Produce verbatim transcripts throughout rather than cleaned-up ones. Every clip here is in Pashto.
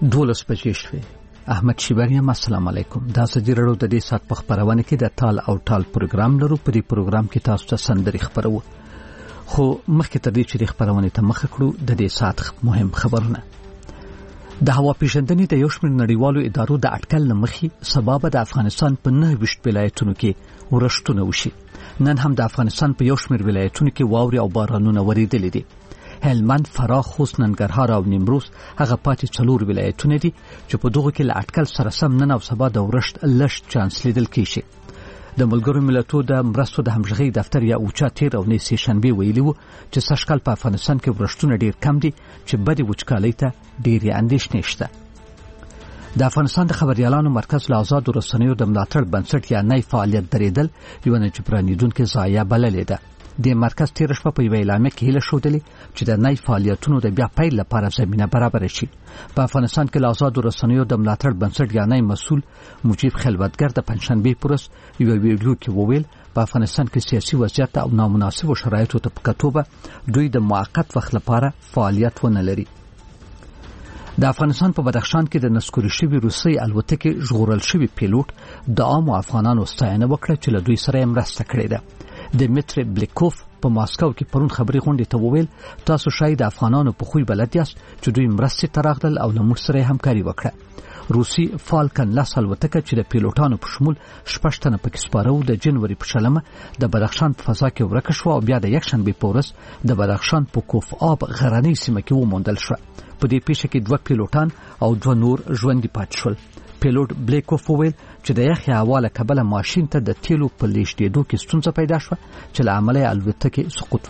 دولس بجې شوې. احمد شیبانی، السلام علیکم. دا سجی رړو د دې سات په خبرونه کې د تال او ټال پروګرام لرو. په دې پروګرام کې تاسو ته سندري خبرو، خو مخکې تر دې چې خبرونه ته مخ کړو د دې سات مهم خبرونه. د هوا پیژندنې د یو شمېر نړیوالو ادارو د اټکل لمخې سبب د افغانستان په نه وشت ولایتونو کې ورښتونه وشي. نن هم د افغانستان په یو شمېر ولایتونو کې واوري او بارانونه وریدلې دي. هلمند، فراه، خوست، ننګرهار او نیمروز هغه پاتې څلور ولایتونه دي چې په دغه کې له اټکل سره سم نن او سبا د ورښت لږ چانس لیدل کیږي. د ملګرو ملتونو د مرستو د همغږۍ دفتر یا اوچا تیر او نې سې شنبه ویلي وو چې سږکال په افغانستان کې ورښتونه ډیر کم دي چې بدی وچکالۍ ته ډېرې اندېښنې شته. د افغانستان د خبريالانو مرکز له آزادو رسنیو د ملاتړ بنسټ یا نی فعالیت درېدل یو نه جبرانیدونکې ضایعه بللې ده. د مرکز تیر شپه په یوه اعلامیه کې هیله ښودلې چې د نی فعالیتونو د بیا پیل لپاره زمینه برابر شي. په افغانستان کې له آزادو رسنیو د ملاتړ بنسټ یا نی مسؤل مجیب خلوتګر د پنځشنبې پورس یو ویډیو کې وویل په افغانستان کې سیاسي وضعیت او نامناسبو شرایطو ته په کتو دوی د موقت وخت لپاره فعالیت ونه لري. د افغانستان په بدخشان کې د نسکوري شوی روسي الوتکې ژغورل شوی پیلوټ د عام افغانانو ستاینه وکړه چې له دوی سره مرسته کړې ده. دمیتری بلیکوف په ماسکو کې پرون خبري غونډې ته وویل تاسو شاید د افغانانو په خوې بلد یاست چې دوی مرستې ته راغلل او له موږ سره همکاري وکړه. روسي فالکن لس الوتکه چې د پیلوټانو په شمول شپږ تنه پکې سپاره وو د جنوري په شلمه د بدخشان په فضا کې ورکه شوه او بیا د یکشنبې په ورځ د بدخشان په کوف آب غرنۍ سیمه کې وموندل شوه. په دې پیښه کې دوه پیلوټان او دوه نور ژوندي پاتې شول. پیلوټ بلیکوف وویل چې د یخي هوا له کبله ماشین ته د تیلو په لیږدېدو کې ستونزه پیدا شوه چې له امله یې الوتکې سقوط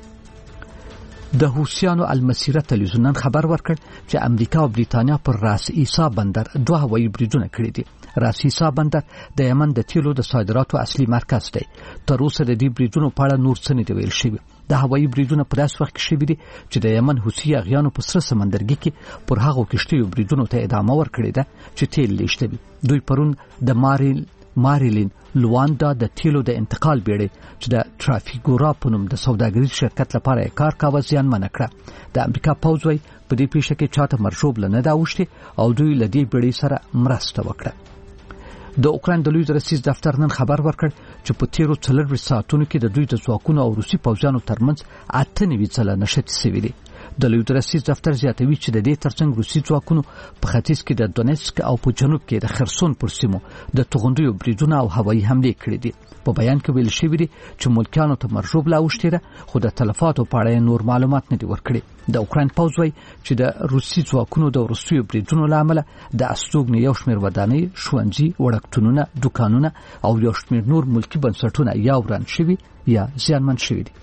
وکړ. د حوثیانو المسیره تلویزیون نن خبر ورکړ چې امریکا او بریتانیا پر راس عیسی بندر دوه هوایي بریدونه کړي دي. راس عیسی بندر د یمن د تیلو د صادراتو اصلي مرکز دی. تر اوسه د دې بریدونو په اړه نور څه نه دی ویل شوی. د هوایي بریدونه په داسې وخت کې شوي دي چې د یمن حوثي اغیانو په سره سمندرګي کې پر هغو کشتیو بریدونو ته ادامه ورکړې ده چې تیل لیږدوي. دوی پرون د ماریل ماریلین لواندا د تیلو د انتقال بیړۍ چې د ټرافیګورا په نوم د سوداګریز شرکت لپاره کار کاوه زیانمنه کړه. د امریکا پوځ وايي په دې پیښه کې چاته مرشوب لنه دا اوښتي او دوی له دې بیړۍ سره مرسته وکړه. د اوکراین د لوی رئیس دفتر نن خبر ورکړ چې په تیرو څلور ساعتونو کې د دوی د ځواکونو او روسي پوځیانو ترمنځ اته نوي ځله نښتې شوې دي. د لوی رئیس دفتر زیاتوي چې د دې ترڅنګ روسي ځواکونو په ختیځ کې د دونیتسک او په جنوب کې د خرسون پر سیمو د توغندیو بریدونه او هوایي حملې کړې دي. په بیان کې ویل شوی دی چې ملکیانو ته مرشوب لا اوښتې ده خو د تلفاتو په اړه نور معلومات نه دي ورکړي. د اوکراین پوځ وايي چې د روسي ځواکونو د وروستیو بریدونو له امله د استوګنې یو شمېر ودانۍ، ښوونځي، وړکتونونه، دوکانونه او یو شمېر نور ملکي بنسټونه یا وران شوي یا زیانمن شوي دي.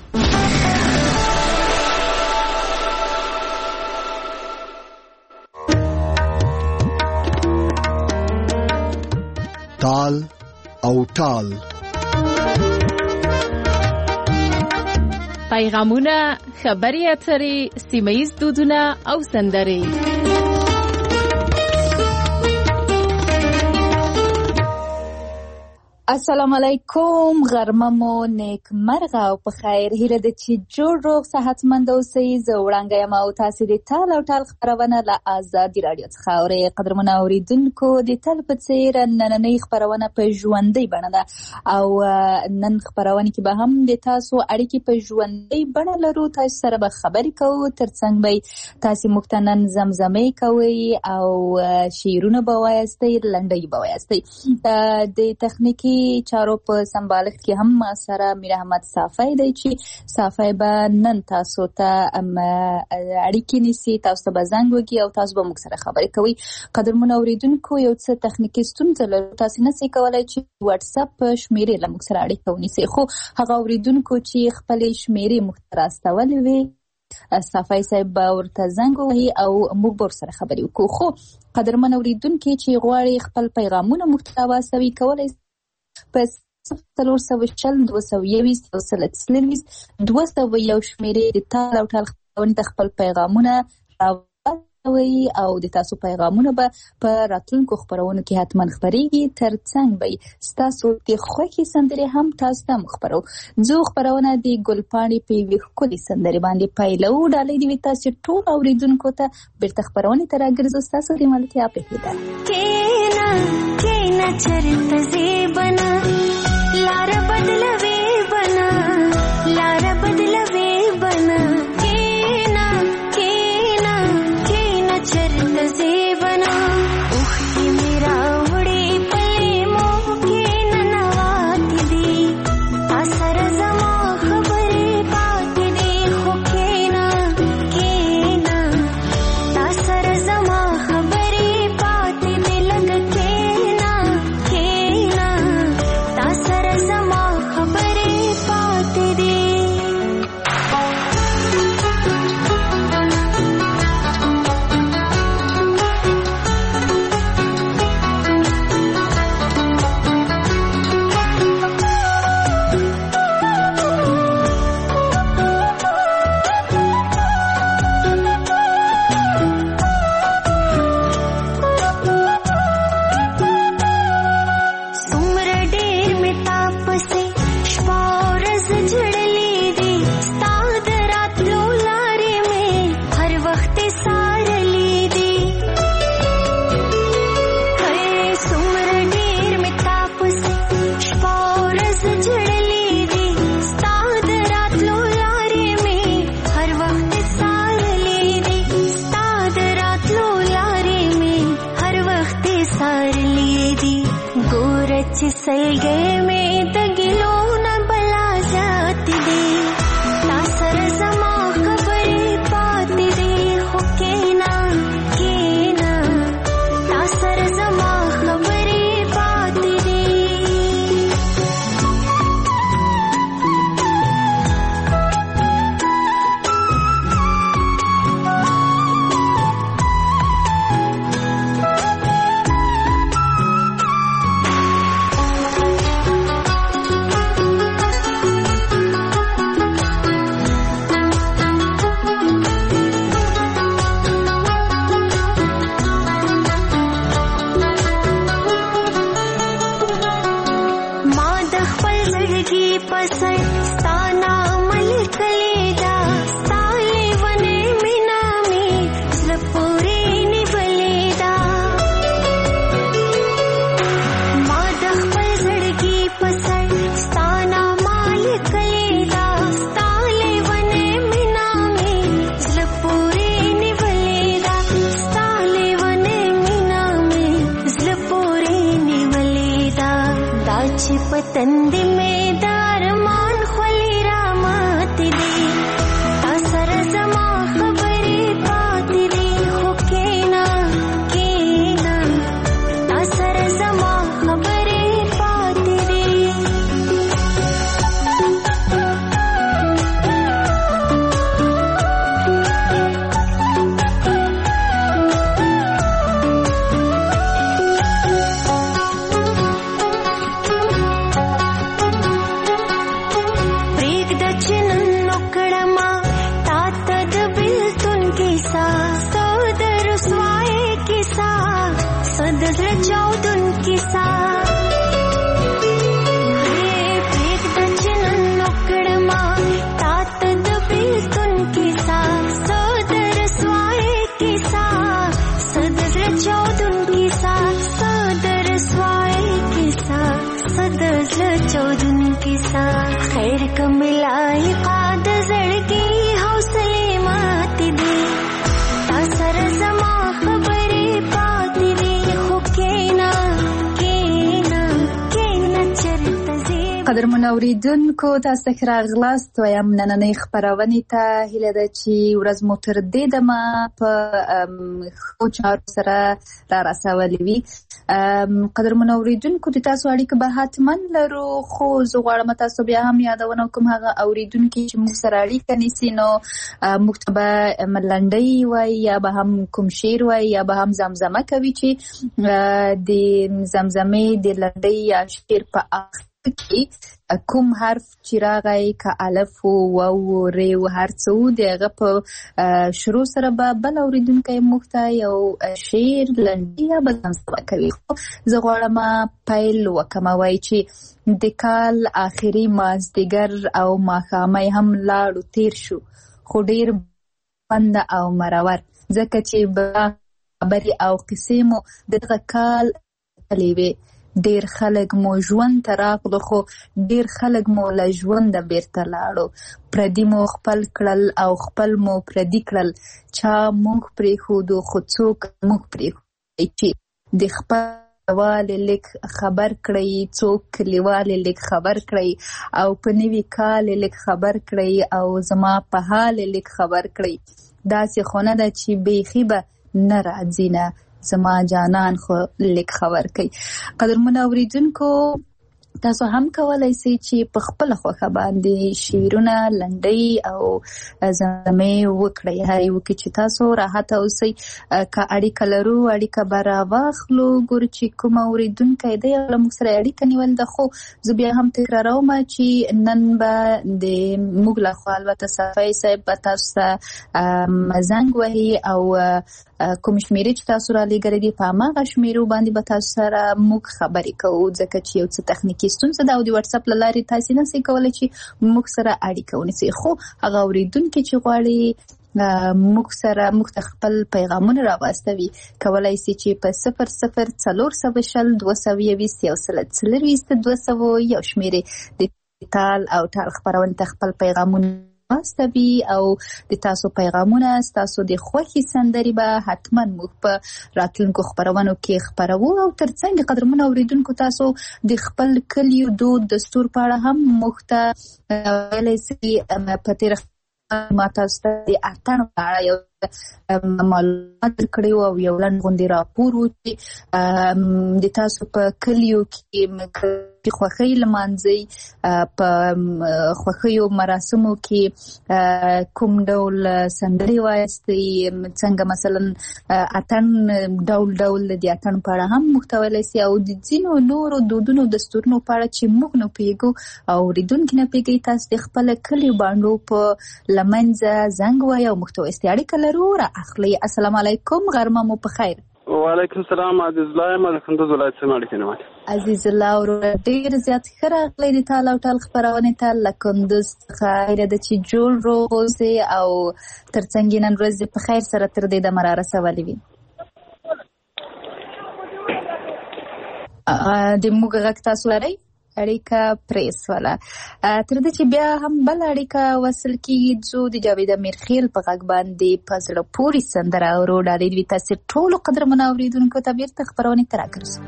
تال او ټال پیغامونه، خبري اترې، سیمه‌ییز دودونه او سندرې. السلام علیکم، غرمه مو نیک مرغه او په خیر. هیله ده چې جوړ روغ صحتمند اوسئ. زه وړانګه یم او تاسې د تال او ټال خپرونه له ازادي راډیو څخه اورئ. قدرمنو اورېدونکو، د تل په څېر نننۍ خپرونه په ژوندۍ بڼه ده او نن خپرونه کې به هم د تاسو اړیکې په ژوندۍ بڼه لرو. تاسو سره به خبرې کوو، ترڅنګ به تاسې موږ ته نن زمزمې کوئ او شعرونه به وایستئ، لنډۍ به وایستئ. د تخنیکي چارو په سمبالښت کې هم ما سره میر احمد صافی دی چې صافی به نن تاسو ته اړیکې نیسي، تاسو ته به زنګ وکړي او تاسو به موږ سره خبرې کوئ. قدرمنو اورېدونکو، یو څه تخنیکي ستونزه لرو، تاسو نشئ کولی چې واتساپ شمیرې له موږ سره اړیکه ونیسئ، خو هغه اورېدونکو چې خپلې شمیرې موږ ته راستولې وي، صافی صاحب به ورته زنګ ووهي او موږ به ورسره خبرې وکړو. خو قدرمن اورېدونکي چې غواړي خپل پیغامونه موږ ته واستوي، کولی په څلور سوه شل، دوه سوه یویشت، یو سل څلرویشت، دوه سوه یو شمېرې د تال او ټال خپرونې ته خپل پیغامونه وي او د تاسو پیغامونه به په راتلونکو خبرونو کې حتما خبريږي. ترڅنګ به تاسو د خوښي سندرې هم تاسو ته خبرو. زه خبرونه د ګلپاڼې په ویښکلي سندرې باندې پیلو. ډالۍ دی تاسو ټول اوریدونکو ته بیرته خبرونه تر اګرځو. تاسو د ملتیا په هیله کینا کینا چرته زیبنا لار بدلوي بنا لار بدلوي بنا کینا کینا کینا چرته زیبنا اوخ میرا وړي پلي مو کینا نوات دي اثر زما خبرې پات دي خو کینا کینا اثر زما خبرې پات دي لګ کینا کینا اثر زما خبرې پات دي څومره ډېر مې تا پسې شپه ورځ جړلې دي ستا د راتلو لارې مې هر وخت څارلې دي هی څومره ډېر مې تا پسې شپه ورځ جړلې دي ستا د راتلو لارې مې هر وخت څارلې دي ستا د راتلو لارې مې هر وخت څارلې دي ګوره چې سلګۍ مې د ګیلو نه بلا زیاتې دي تا سره زما خبرې پاتې دي خو کینا کینا تا سره زما خبرې پاتې دي ما د خپل زړګي په سر ستا نامه لیکلې ده ستا لیونۍ مینه مې زړه پورې نیولې ده ما د خپل زړګي په سر ستا نامه لیکلې ده ستا لیونۍ مینه مې زړه پورې نیولې ده ستا لیونۍ مینه مې زړه پورې نیولې ده دا چې په تندې مې د ارمان خولې راماتې دي تا سره زما خبرې پاتې دي خو کینا کینا تا سره زما خبرې پاتې دي پرېږده چې نن وکړمه تا ته د بېلتون کیسه څه د رسوایۍ کیسه څه د زړه چاودون کیسه هی پرېږده چې نن وکړمه تا ته د بېلتون کیسه څه د رسوایۍ کیسه څه د زړه چاودون کیسه څه د رسوایۍ کیسه څه د زړه چاودون کیسه خیر که ملایقه د زړګي حوصلې ماتې دي تا سره زما خبرې پاتې دي خو کینا کینا کینا چرته زیب قدرمن اوریدونکو تاسو ته راغلاست وایم نننۍ خبرونې ته هیله ده چې ورځ مو تر دې دمه په ښو چارو سره را رسولې وي. قدرمن اوریدونکو د تاسو اړیکه به حتما لرو خو زه غواړم تاسو بیا هم یادونه وکړم هغه اوریدونکي چې موږ سره اړیکه نیسي نو موږ ته به ملنډۍ وایي یا به هم کوم شعر وایي یا به هم زمزمه کوي چې د زمزمې د لنډۍ یا شعر په کې کوم حرف چې راغی که الف او واو ری او هر څه د هغه په شروع سره به بل اورېدونکی موږ ته یو شعر لنډي یا بزنسبه کوي. زه غواړم پیل وکړم وایي چې د کال آخري مازدیګر او ماښامۍ هم لاړو تیر شو خو ډېر بند او مرور ځکه چې به خبرې او قصې مو دغه کال تللی وې. ډېر خلک مو ژوند ته راغلو خو ډېر خلک مو له ژونده بیرته لاړو. پردي مو خپل کړل او خپل مو پردي کړل. چا موږ پرېښودو خو څوک موږ پرېښودی چې د خپل کلیوالې لږ خبر کړئ، څوک کلیوالې لږ خبر کړئ او په نوي کال یې لږ خبر کړئ او زما په حال یې لږ خبر کړئ. داسې خو نه ده چې بیخي به نه راځي نه زما جانان خو لیک خبر کوي. قدرمنو اوریدونکو تاسو هم کولای شئ چې په خپله خوښه باندې شعرونه لنډۍ او زمزمې وکړئ. هر یو کې چې تاسو راحته اوسئ. که اړیکه لرو اړیکه به راواخلو. ګورو چې کوم اوریدونکی دی له موږ سره اړیکه نیول ده خو زه بیا هم تکراروم چې نن به د موږ لخوا البته صفای صاحب به تاسو ته زنګ وهي او کوم شمیرې چې تاسو را لېږلې دي په هماغه شمیرو باندې به تاسو سره موږ خبرې کوو ځکه چې یو څه تخنیکي ستونزه ده او د واتساپ له لارې تاسې نشئ کولی چې موږ سره اړیکه ونیسئ. خو هغه اورېدونکي چې غواړي موږ سره موږ ته خپل پیغامونه راواستوي کولی شي چې په صفر صفر څلور سوه شل دوه سوه یویست یو سل څلرویست دوه سوه یو شمیرې د ټال او ټال خپرونې ته خپل پیغامونه واستوي او د تاسو پیغامونه ستاسو د خوښې سندرې به حتما موږ په راتلونکو خپرونو کې خپروو. او ترڅنګ قدرمنو اوریدونکو تاسو د خپل کلي دود دستور په اړه هم موږ ته ویلی شئ. په تېره ما تاسو ته د اتڼ په اړه یو معلومات درکړی او یو لنډ غوندې راپور و چې د تاسو په کلیو کې خوښۍ لمانځئ. په خوښیو مراسمو کې کوم ډول سندرې وایستئ، څنګه مثلا اتڼ ډول ډول د اتڼ په اړه هم موږ ته ویلی شئ او د ځینو نورو دودونو دستورونو په اړه چې موږ نه پوهېږو او اورېدونکي نه پوهېږي تاسو د خپله کلیو بانډو په لمنځه زنګ وایئ او موږ ته وایستئ. اړیکه لرو را اخلئ. السلام علیکم، غرمه مو په خیر. وعلیکم السلام. عزیز الله یم د کندوز ولایت څخه اړیکه نیولې. عزیز الله ورو ډېر زیات ښه راغلی د ټال او ټال خپرونې ته له کندوز څخه. هیله ده چې جوړ روغ اوسئ او ترڅنګ یې نن ورځ په خیر سره تر دې دمه را رسولې وي. د موږ غږ تاسو لرئ؟ اړیکه پرې سوله. تر دې چې بیا هم بل اړیکه وصل کېږي ځو د جاوید امیرخیل په غږ باندې په زړه پورې سندره اورو. ډالۍ وي تاسې ټولو قدرمنو اورېدونکو ته بېرته خپرونې ته راګرځو.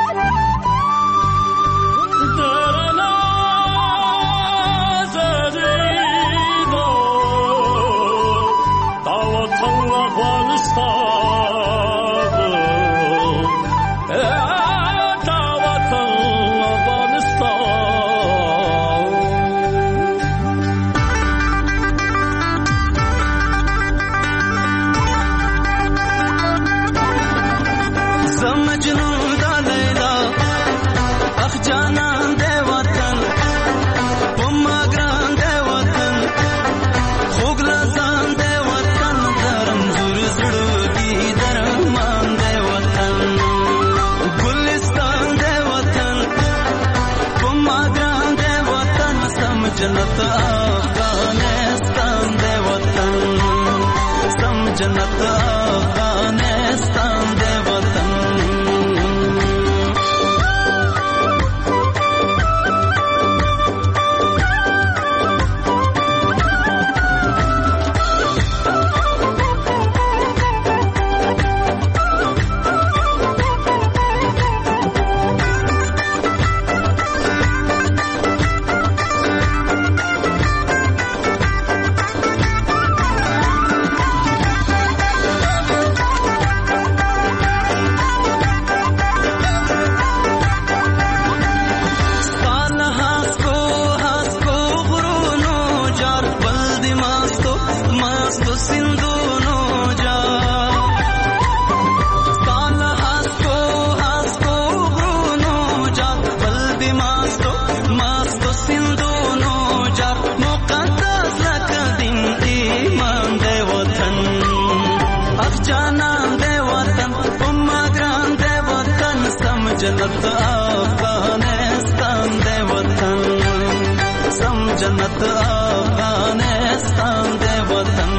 جنت افغانستان دے وطن، سم جنت افغانستان دے وطن. جنت افغانستان دے وطن سم جنت افغانستان دے وطن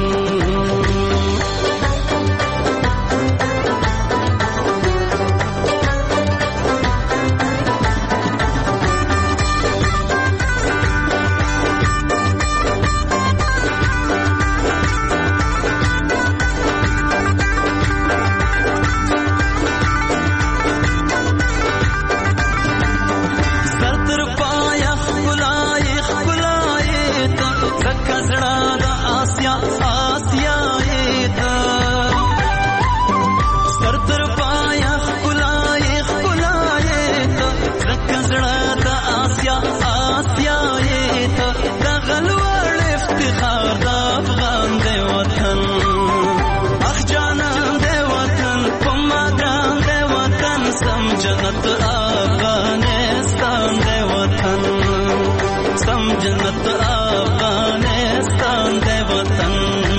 جنت افغانستان دے وطن سم جنت افغانستان دے وطن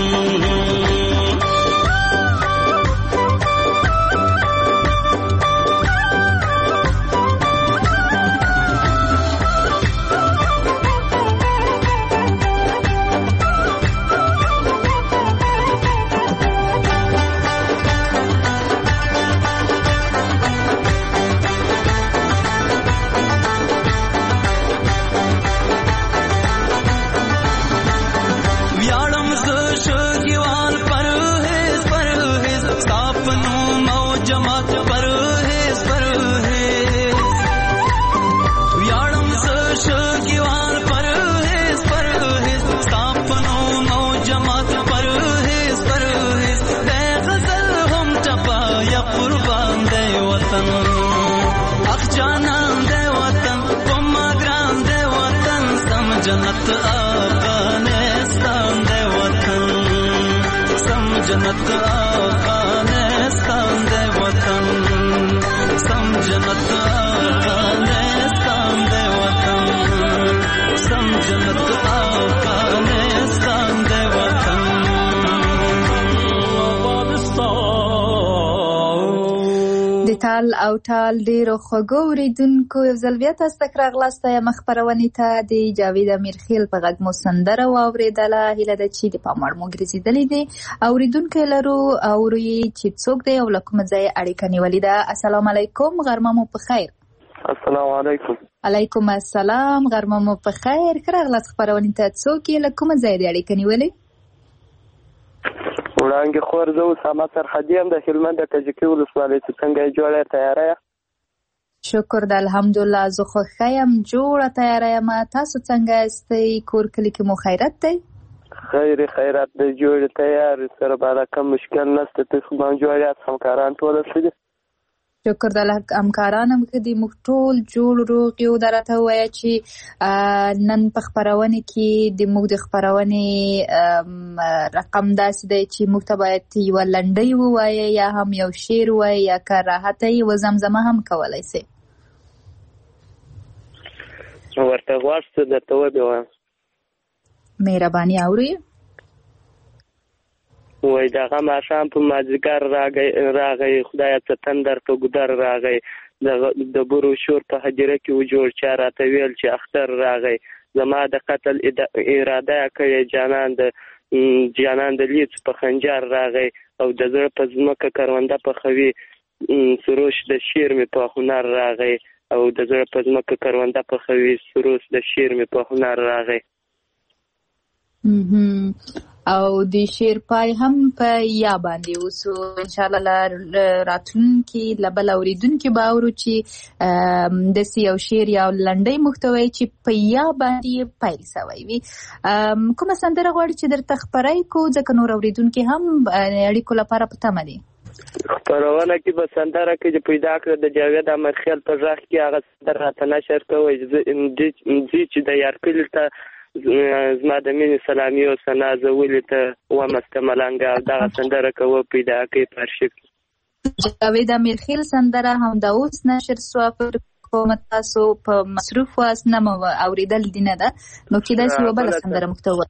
جنت افغانستان دے وطن سم جنت افغانستان دے وطن سم جنت افغانستان دے وطن سم جنت افغانستان دے وطن د تال او ټال ډیرو خوږو اوریدونکو یو ځل بیا تاسو ته راغلاست یم خپرونې ته د جاوید امیرخیل په غږ مو سندره واورېدله. هیله ده چې د پام وړ مو ګرځېدلې دي. اوریدونکی لرو اوري چې څوک دی او له کومه ځایه اړیکه نیولې ده. السلام علیکم، غرمه مو په خیر. السلام علیکم. علیکم السلام، غرمه مو په خیر. ښه راغلاست خپرونې ته. څوک یې له کومه ځایه د اړیکه نیولې؟ وړانګې خور زه اسامه سرحدي یم د هلمند د کجکي ولسوالۍ. چې څنګه یې جوړه تیاره یه؟ شکر د الحمدلله زه خوښه یم، جوړه تیاره یم. تاسو څنګه یاستئ؟ کور کلي کې مو خیرت دی؟ خیر خیرت دی، جوړه تیار سره بالا کم مشکل نشته. تاسو باندې جوړ یاست؟ همکاران ټول ښه دي؟ شکر د همکاران هم ښه دي، موږ ټول جوړ روغ یو. دا راته ووایه چې نن په خپرونې کې د موږ د خپرونې رقم داسې دی چې موږ ته باید یوه لنډۍ ووایه یا هم یو شعر ووایه یا که راحته یوه زمزمه هم کولی سئ. ورته غواړم څه درته وبیوایم. مهرباني اورئ. وای دغه ماښام په مازدیګر راغی، خدایه څه تندر په ګودر راغی. د برو شور په هدیره کې و جوړ، چا راته ویل چې اختر راغی. زما د قتل اراده یې کړې، جانان د جانان د لیڅ په خنجر راغی. او د زړه په ځمکه کرونده پخوي، سروش د شیر مې په هنر راغی. او د زړه په ځمکه کرونده پخوي، سروش د شیر مې په هنر راغی. او د شعر پای هم په یا باندې اوسو. انشاءالله راتلونکي له بل اوریدونکي به اورو چې داسې یو شعر یا لنډۍ محتوی چې په یا باندې پیل سوی وي. کومه سندره غواړي چې درته خپره کړو؟ ځکه نور اوریدونکي هم اړیکو لپاره په تمه دي. خپرونه کې به سندره کې چې پیدا کړه د جاوید امیرخیل په غږ کې هغه سندره راته نشر کوئ چې د یارکلي ته زما د مینې سلامي او ثنا زه ولې ته ومسته ملنګه. او دغه سندره کوه پیدا کوي په ارشیف کې. جاوید امیرخیل سندره همدا اوس نشر سوه. فکر کوم تاسو په مصروف واست، نه مو اورېدل دي نه ده، نو کېدای شي یوه بله سندره محتوا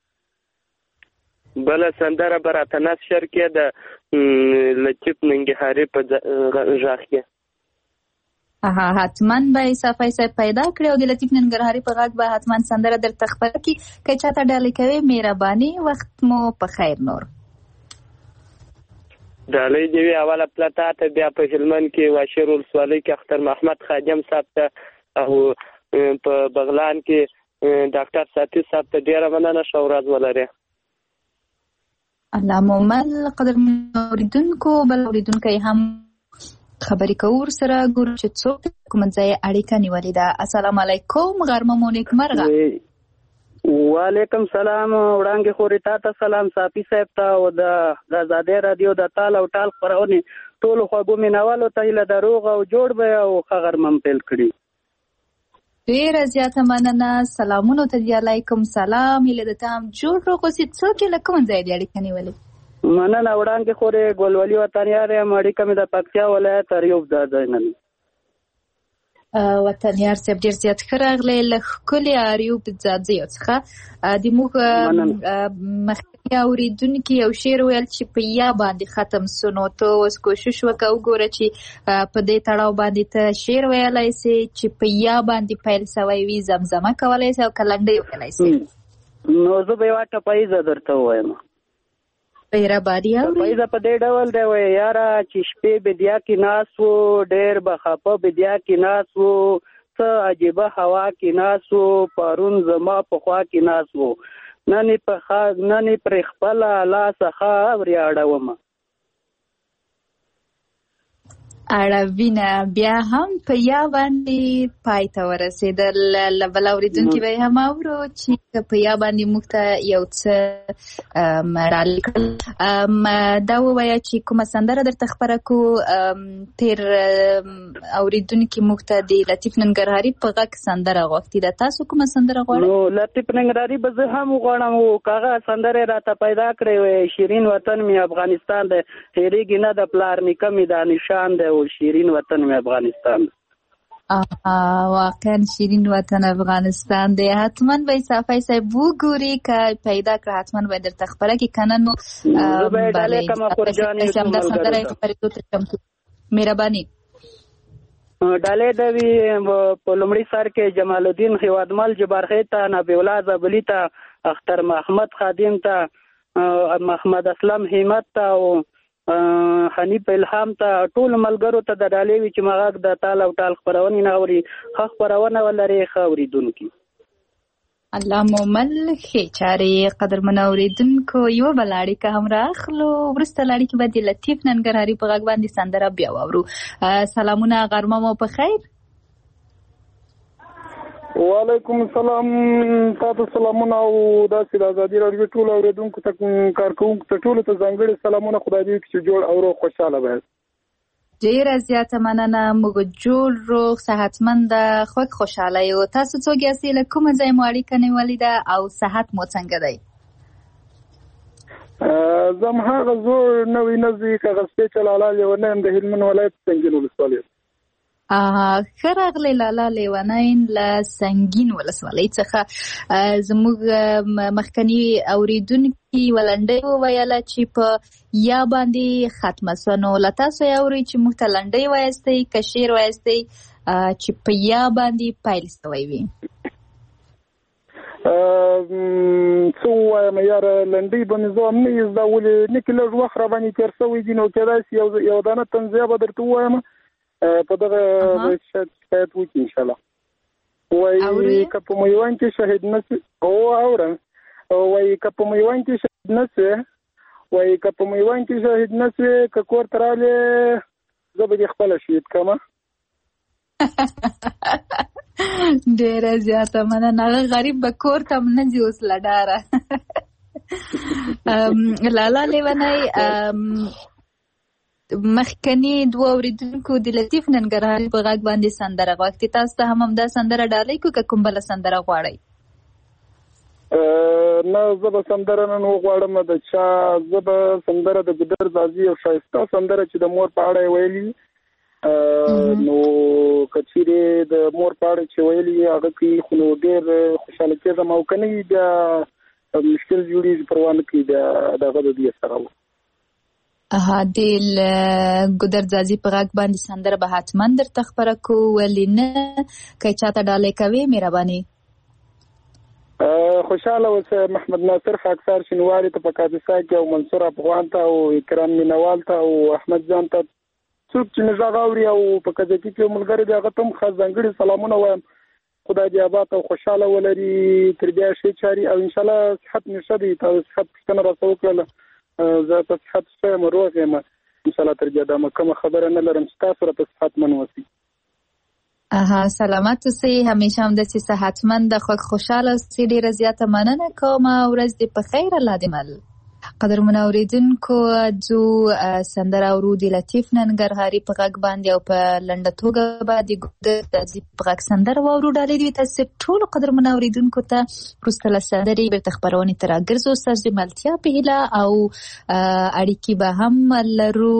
بله سندره به راته نشر کې د لطیف ننګهاري په غږ کې. اها حتمن به صفای صاحب پیدا کړی او د لطیف ننګرهاري په غږ به حتمن سندره درته خپره کړي. که چاته ډالۍ کوي مهرباني وخت مو په خیر نور. ډالۍ دې وي اوله پلتا ته، بیا په هلمند کې واشر ولسوالۍ کې اختر محمد خادم صاحب ته، او په بغلان کې ډاکټر ساتي صاحب ته ډیره مننه. ښه ورځ ولرئ. الله مومل قدر اوریدونکو بل اوریدونکو هم خبرې کوو سره ګورو چې څوک کوم ځای اړیکه نیولې ده. السلام علیکم، غرمه مو نیکمرغه. وعلیکم سلام. وړاندې خورې تا ته سلام صافي صاحب ته او د آزادۍ رادیو د تال او ټال خپرونې ټولو خوږو مینوالو ته هیله ده روغ او جوړ به او ښه غرمه پیل کړي. ډېره زیاته مننه. سلامونو ته دی. علیکم سلام. هیله ده ته هم جوړ روغ اوسې. څوک یې له کوم ځای دی اړیکه نیولې؟ مننه. وړاندې خورې ګلولي وطنیار یم. اړیکه مې د پکتیا ولایت اریوب دا ځای نه وطنیار صاحب ډېر زیات ښه راغلی له ښکلې اریوب ځاځیو څخه. د موږ مخکې اورېدونکي یو شعر ویل چې په یا باندې ختم سو، نو ته اوس کوشش وکړه وګوره چې په دې تړاو باندې ته شعر ویلی سې چې په یا باندې پیل سوی وي، زمزمه کولی سې او که لنډۍ ویلی سې؟ نو زه به یوه ټپایزه درته ووایم. مهرباني اورئ. ټپایزه په دې ډول دی وایي: یاره چې شپې بدیا کې ناس وو، ډېر به خفه بدیا کې ناس وو، څه عجیبه هوا کې ناس وو، پرون زما په خوا کې ناس وو، نن یې پرې خپله لاسه خاورې اړومه. اړوینه بیا هم په یا باندې پای ته ورسېدل. له بل اورېدونکي به یې هم اورو چې په یا باندې موږ ته یو څه ډالۍ کړل. دا ووایه چې کومه سندره درته خپره کړو. تېر اورېدونکي موږ ته د لطیف ننګرهاري په غږ سندره غوښتې ده. تاسو کومه سندره غواړئ؟ نو لطیف ننګرهاري به زه هم وغواړم. هغه سندره یې راته پیدا کړې وې: شیرین وطن مې افغانستان دی، هېرېږي نه د پلار نیکه مې دا نشان دی، شیرین وطن می افغانستان. واقعا شیرین وطن افغانستان دی. حتما به صافی صاحب وګوري که پیدا کړه حتما به درته خبره کې کنه. نو مهرباني ډالۍ د وی په لومړي سر کې جمال الدین هیوادمل جبارخې ته، نبی الله زبلی ته، اختر محمد خادم ته، محمد اسلم همت ته او حنیف الهام ته، ټول ملګرو ته د ډالۍ وي چې مغاک د تال او ټال خپرونې نه اوري. ښه خپرونه ولري، ښه اورېدونکي. الله مومل ښې چارې. قدرمن اورېدونکو یوه بله اړیکه هم رااخلو. وروسته له اړیکې به د لطیف ننګرهاري په غږ باندې سندره بیا واورو. سلامونه، غرمه مو په خیر. وعلیکم السلام. تاسو سلامونه او داسې د ازادي راډیو ټول اوریدونکو ته کارکوونکو ته ټولو ته ځانګړي سلامونه. خدای دې چې جوړ او روغ خوشاله وایي. ډېره زیاته مننه. موږ جوړ روغ صحتمنده خوږ خوشاله یو. تاسو څوک یاستئ؟ له کومه ځای مو اړیکه نیولې ده او صحت مو څنګه دی؟ زه هماغه زوړ نوی نزدیک هغه سپېچل لالا لیونی د هلمند ولایت سنګین ولسوالۍ. ښه راغلی لالا لیونی له سنګین ولسوالۍ څخه. زموږ مخکني اورېدونکي ولنډۍ وویله چې په یا باندې ختمه سوه. نو له تاسو یې اورئ چې موږ ته لنډۍ وایستئ که شعر وایستئ چې په یا باندې پیل سوی وي. څه ووایم یاره، لنډۍ به نظام نه یې زده، ولې نکې لږ وخت را باندې تېر سوی دي. نو کېدای شي یو دانه تنزیه به درته ووایم په دغه شاید وکړي انشاءالله. وایي که په میوند کې شهید نه سي او اوره وایي که په میوند کې شهید نه سي وایي که په میوند کې شهید نه سي که کور ته رالې زه به دې خپله شهید کړمه. ډېره زیاته مننه. هغه غریب به کور ته هم نه ځي اوس له ډاره. لالا لیونی مخکني دوه اورېدونکو د لطیف ننګرهاري په غږ باندې سندره غوښتې. تاسو ته هم همدا سندره ډالۍ کړو که کوم بله سندره غواړئ؟ نه، زه به سندره نن وغواړم د چا. زه به سندره د ګودر ځاځي او ښایسته سندره چې د مور په اړه یې ویلي. نو که چیرې د مور په اړه چې ویلي هغه کوي خو نو ډېر خوشحاله کېږم، او که نه وي بیا مشکل جوړېږي، پروا نه کوي، بیا د هغه د دې سره و. اها د ګودر ځاځي په غږ باندې سندره به حتما درته خبره کو ولې نه که چاته ډالۍ کوي مهرباني خوشاله اوسه محمد ناصر خاکسار شینواری ته په کاپیسا کې او منصور افغان ته او اکرام مینوال ته او احمد جان ته څوک چې نه غاوري او په کځکی کې ملګری دی هغه تم خاص ځانګړي سلامونه وایم خدای دې آباد او خوشاله ولري تر بیا شي چاري او ان شاء الله صحت نشدي تاسو صحت څنګه راځو کړل زه په صحت سره مروه یم ان شاء الله تر بیا دا کوم خبره نه لرم چې تاسو را په صحت منوسی اها سلامت اوسئ همیشه هم د صحتمند خو خوشاله اوسئ ډیره زیاته مننه کوم ورځ دې په خیر الله دې مل قدرمن اوریدونکو جو سندره اورو د لطیف ننګرهاري په غږ باندې او په لنډه توګه باندې ګودر د په غږ سندره اورو ډالې دي تاسو ټول قدرمن اوریدونکو ته پرستله سندري به خبرونه تر اگرزو سر ملتیا په هلا او اړیکی به هم لرو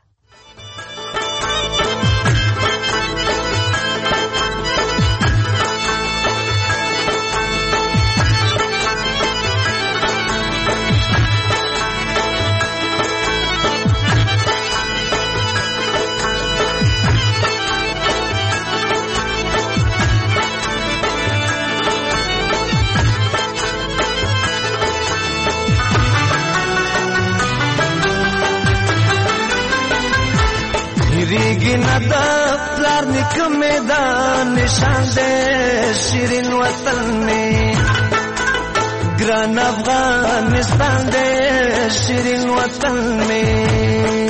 ریگی ندا پلار نکم میدان نشان دے شیرین وطن میں گران افغانستان دے شیرین وطن میں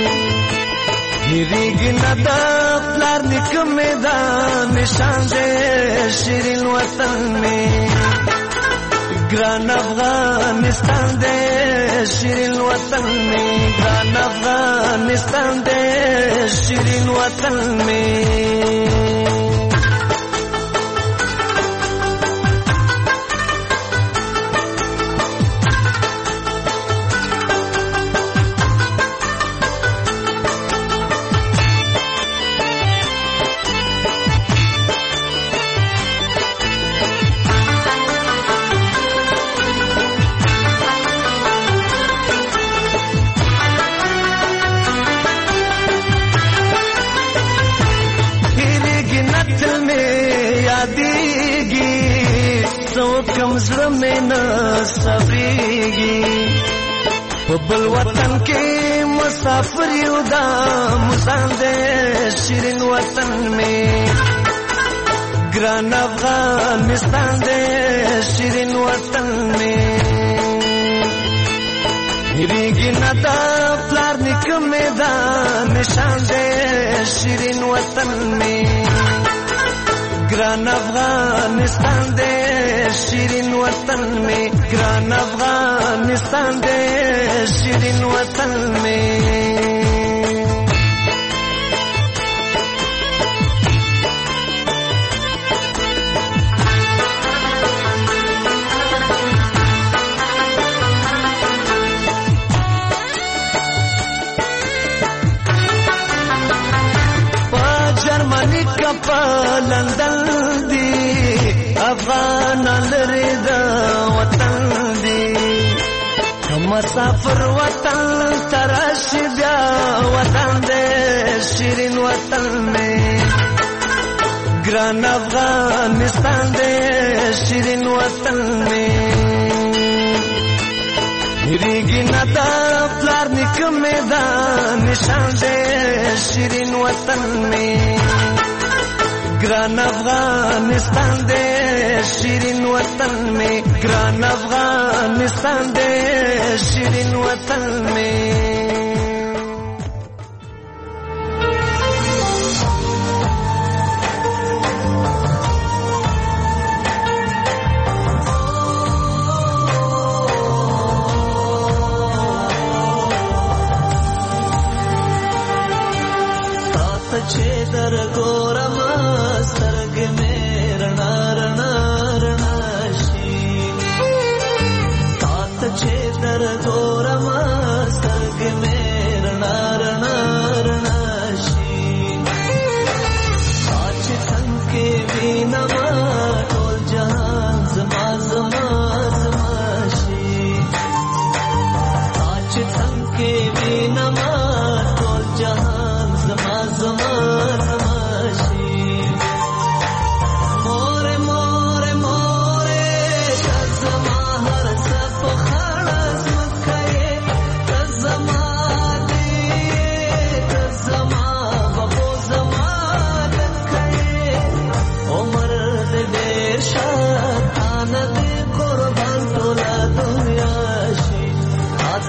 ریگی ندا پلار نکم میدان نشان دے شیرین وطن میں گران افغانستان دے شیرین وطن میں گران افغانستان دے شیرین وطن میں کمزر میں نہ صبریگی بل وطن کے مسافر یودا مسان دے شیرین وطن میں گران افغانستان دے شیرین وطن میں ریگی ندا پلار نکم میدان نشان دے شیرین وطن میں گران افغانستان دے شیرین وطن میں گران افغانستان دے شیرین وطن میں جرمنی کا لندن دی افغان لري دا وطن دی مسافر وطن ترش بیا وطن دے شیرین وطن میں گران افغانستان دے شیرین وطن میں ریگی ندا پلار نکم میدان نشان دے شیرین وطن میں گران افغانستان دے شیرین وطن میں گران افغانستان دے شیرین وطن میں छेदर गोरम सर्ग में रणा रणा रणशी तात छेदर गोरम सर्ग में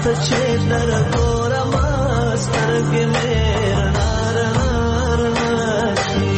ته چې درګورم سترګې مې رڼا رڼا رڼا شي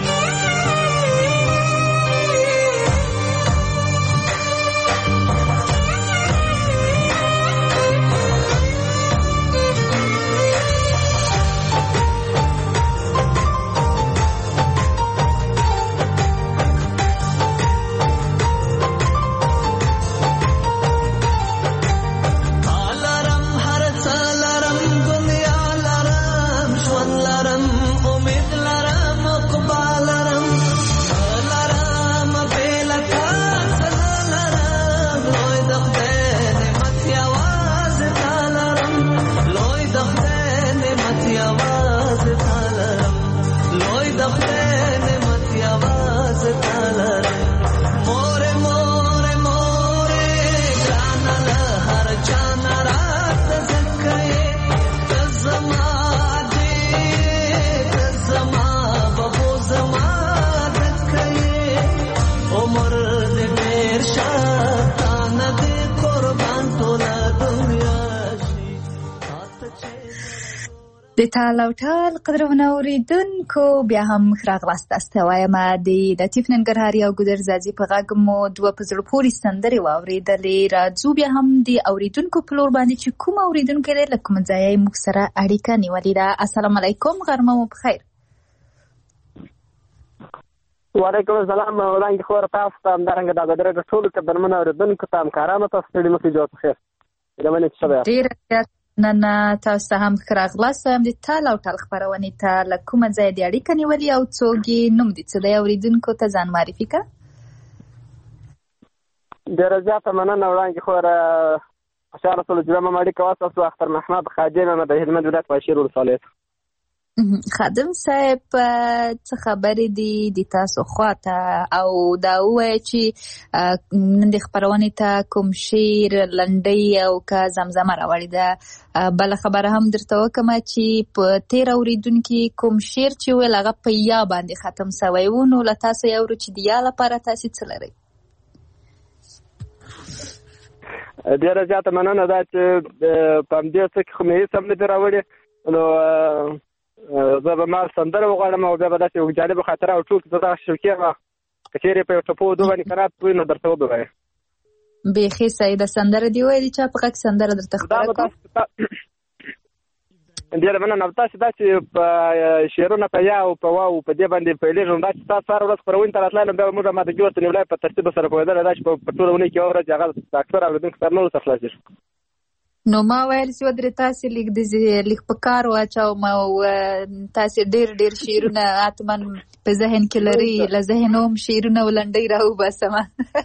د تال او ټال قدرونه اوریدونکو بیا هم راغلاست استوایم د لطیف ننګرهاري او ګودر زازي په غږ مو دوه په زړه پورې سندرې واورېدلې. راځو بیا هم د اوریدونکو په لور باندې چې کوم اوریدونکو دی له کوم ځایه یې موږ سره اړیکه نیولې ده. السلام علیکم، غرمه مو بخیر. وعلیکم السلام. وړاندې خور تاسو ته همدارنګه د ګودر ټولو قدرمنو اوریدونکو ته همکارانو ته ستړي مه کړئ. جوړ په خیر. ډېره نن تاسو ته هم راغلاست د تال او ټال خبرونه ته له کومه ځای دی اړیکه نیولې او څوک نوم دې څه دی اوریدونکو ته ځان معرفي کړه. ډېره زیاته مننه وړاندې خور خوشحاله شولو چې زما اړیکه واستاسو. اختر محمد خادم یم د هلمند ولایت پنجشیر ولسوالۍ. خادم صاحب څه خبرې دي د تاسو خواته او دا ووایه چې نن د خپرونې ته کوم شعر لنډۍ او که زمزمه راوړې ده. بله خبره هم درته وکړم چې په تېر اورېدونکي کوم شعر چې ویل هغه په یا باندې ختم سوی و، نو له تاسو یې اورو چې د یا لپاره تاسې څه لرئ؟ ډېره زیاته مننه ده چې په همدې څه کې خو مې هېڅ هم نه دي راوړي. نو زه به ما سندره وغواړم او بیا به داسې یو جالبه خاطره او ټول زه دغه شوقي یم که چېرې په یو ټپو ودو باندې قناعت وي نو درته وبوایم. بیخي صحیح ده. سندره دې ویلې چا په غږ سندره درته خپره کړو؟ ډېره مننه. تاسې دا چې په شعرونه په یا او په واو په دې باندې پیلېږم دا چې تاسو هره ورځ خپرونې ته راتللی نو بیا به موږ ما د کې ورته نیولی په ترتیب سره پوهېدلی دا چې په ټوله اونۍ کې یوه ورځ هغه د اکثر اورېدونکو سره نه ورته خلاصېږي. نو ما ویل چې ودرې تاسې لیک د لیک په کار واچوم او تاسې ډېر ډېر شعرونه حتما په ذهن کې لري، له ذهنه هم شعرونه او لنډۍ راوباسمه.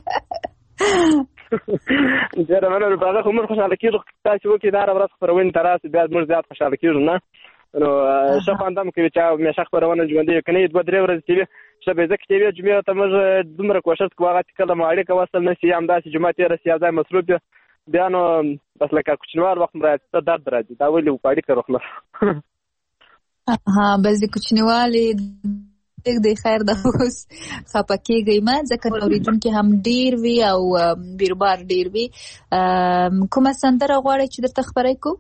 ډېره مننه. په هغه خو موږ خوشحاله کېږو. تاسې وکړئ دا هره ورځ خپرونې ته راسئ بیا موږ زیات خوشحاله کېږو. نه نو ښه خوند هم کوي چې همیشه خپرونه ژوندۍ وي. که نه یې دوه درې ورځې چې وي ښه به ځکه چې وي جمعې ته موږ دومره کوښښ کوو هغه چې کله مو اړیکه وصل نه شي یا همداسې جمعه تېره شي یا ځای مصروف وي بیا نو بس لکه کوچنیوال وخت م راځي ته درد راځي. دا ولې په اړیکه روښنه ها بس د کوچنیوالې د خیر د اوس خفه کېږئ مه ځکه اورېدونکي هم ډېر وي او بیربار ډېر وي. کومه سندره غواړئ چې درته خپره کړو؟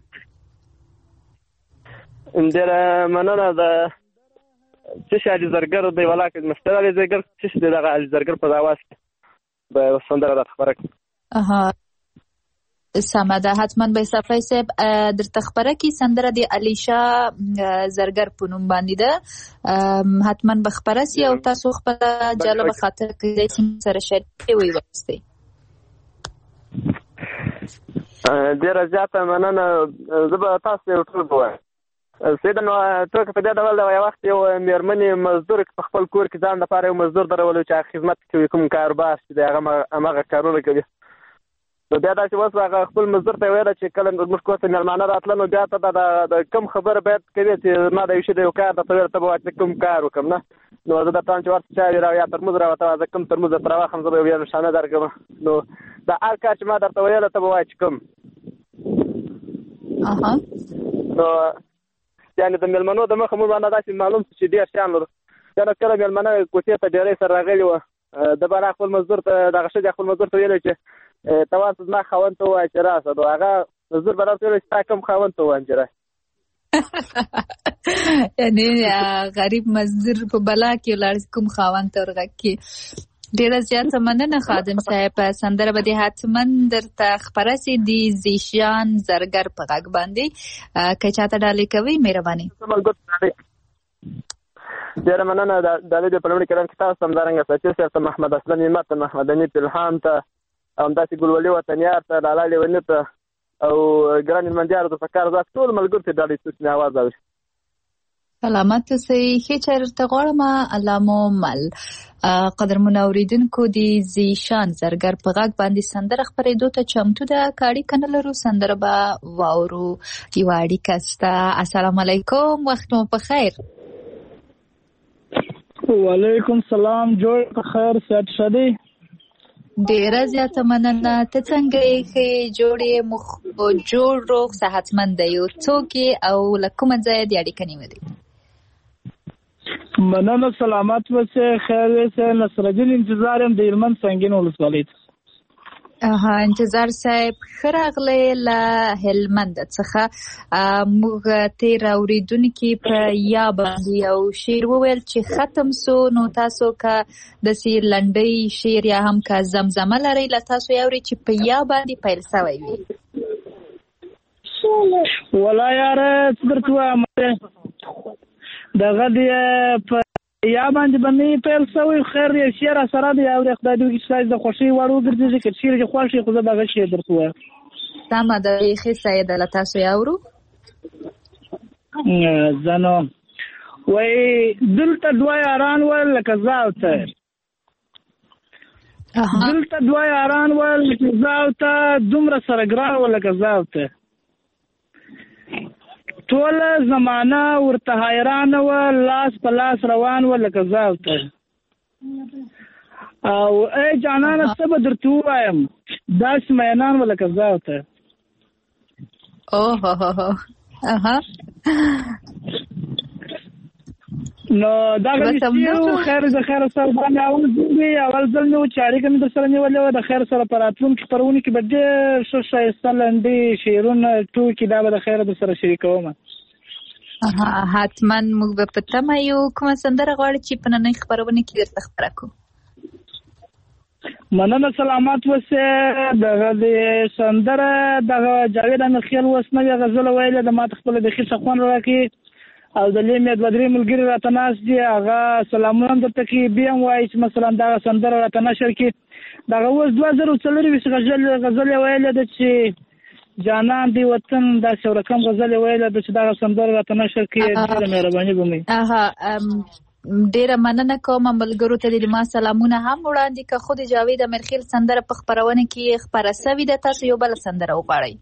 ډېره مننه. د څه شي علي زرګر دی ولاکه مستر علي زرګر څه شي دی دغه علي زرګر په اواز کې به سندره راته خپره کړي. سمه ده. حتما به صفای صاحب درته خپره کړي. سندره د علیشا زرګر په نوم باندې ده. حتما به خپره سي او تاسو خپله جالبه خاطره کړئ چې سره شریکې ویوستئ. ډېره زیاته مننه. زه به تاسو یو ټول ووایم. سیده نو ټوکه په دې ډول ده یو وخت یو مېرمنې مزدور په خپل کور کې ځان لپاره یو مزدور درولو چې هغه خدمت کوي کوم کاروبار چې دی هغه هماغه کارونه کوي. نو بیا داسې اوس هغه خپل مزدور ته ویله چې کله زموږ کور ته مېلمانه راتله نو بیا ته د کوم خبره باید کوي چې ما د یو شي د یو کار درته ویل ته به وایې چې کوم کار وکړم. نه نو زه درته وایم چې ورته چای را یا ترموز راوته زه کوم ترموز درته راواخلم زه به یو نښانه درکړم. نو دا هر کار چې ما درته ویله ته به وایې چې کوم. نو یعنې د مېلمنو د مخه موږ باندې داسې معلوم چې ډېر شیان لرو. کله کله مېلمنه کوڅې ته ډېرۍ سره راغلي وه د به خپل مزدور ته دغه ښځې خپل مزدور ته ویلی چې ته ورته زما خاوند ته ووایه چې راسه. نو هغه مزدور به راته ویل چې تا کوم خاوند ته وانجره یعنی غریب مزدور په بلا کې ولاړ کوم خاوند ته ورغږ کې. ډیره زیاته مننه خادم صاحب. سندره به دې حتما درته خپره سي د زیشان زرګر په غږ باندې. که چاته ډالۍ کوئ مهرباني. ډیره مننه. ډالۍ دې په لومړي کلام کې تاسو همدارنګه سچي صاحب ته، محمد اسلم همت ته، محمد حنیف الهام ته، همداسې ګلولي وطنیار ته، لالا لیوني ته او ګران المندیار د فکر ذات ټول ملګرو ته ډالۍ څوک نه आवाज اوري. سلامت اوسئ. ښه چېرته غواړم الله مو مل. قدرمنو اوریدونکو د زیشان زرګر په غږ باندې سندره خپرېدو ته چمتو ده. که اړیکه نه لرو سندره به واورو. یوه اړیکه شته. السلام علیکم، وخت مو په خیر. وعلیکم سلام، جوړ په خیر، صحت ښه دی؟ ډیره زیاته مننه. ته څنګه یې؟ ښه جوړ یې؟ مخ جوړ روغ صحتمند یو. څوک یې او له کومه ځایه دې اړیکه نیولې؟ مننه، سلامت اوسئ، خیر اوسئ. نصرالدین انتظار یم د هلمند سنګین ولسوالۍ ته. ها انتظار صاحب ښه راغلی له هلمند څخه. موږ تېر اورېدونکي په یا باندې یو شعر وویل چې ختم سو، نو تاسو که داسې لنډۍ شعر یا هم که زمزمه لرئ له تاسو یې اورئ چې په یا باندې پیل سوی وي. ولا یاره څه درته ووایم، دغه دې په یا باندې باندې پیل شوی. خیر یې شعر سره دی او خدای دې وکړي چې د خوښۍ وړ وګرځي چې شعر کې خوښ شي. خو زه دغه شعر درته وایم. سمه ده، ښه سایه ده. له تاسو یې اورو. زه نو وایي دلته دوه یاران ول لکه زه او ته، دلته دوه یاران ول لکه زه او ته، دومره سره ګران ول لکه زه او ته، ټوله زمانه ورته حیرانه وه، لاس په لاس روان وه لکه زه او ته. او ای جانانه څه به درته ووایم، داسې مینان وه لکه زه او ته. اوه اها نو دغه شعر خیر د خیر سره باندې اول ځل اول ځل مې چې اړیکه مې در سره نیولې وه. د خیر سره په راتلونکي خپرونې کې به ډېر ښه ښایسته لنډې شعرونه ټوکې دا به د خیر در سره شریکوم. حتما موږ به په تمه یو. کومه سندره غواړې چې په نننۍ خپرونې کې درته خپره کړو؟ مننه، سلامت اوسئ. دغه د سندره دغه جاوید امیرخیل اوس نوې غزله ویلې ده، ما ته خپله بیخي ښه خوند راکړي او د لیمې دوه درې ملګري راته ناست دي، هغه سلامونه هم درته کوي. بیا هم وایي چې مثلا دغه سندره راته نشر کړي. دغه اوس دوه زره څلرویشت غزل یې ویلې ده چې جانان دی وطن، داسې یو رقم غزل یې ویلې ده چې دغه سندره راته نشر کړي. ډېره مهرباني به مې. ډیره مننه کوم. ملګرو ته د ما سلامونه هم وړاندې که. خو د جاوید امیرخیل سندره په خپرونه کې خپره سوې ده. تاسو یو بله سندره وغواړئ.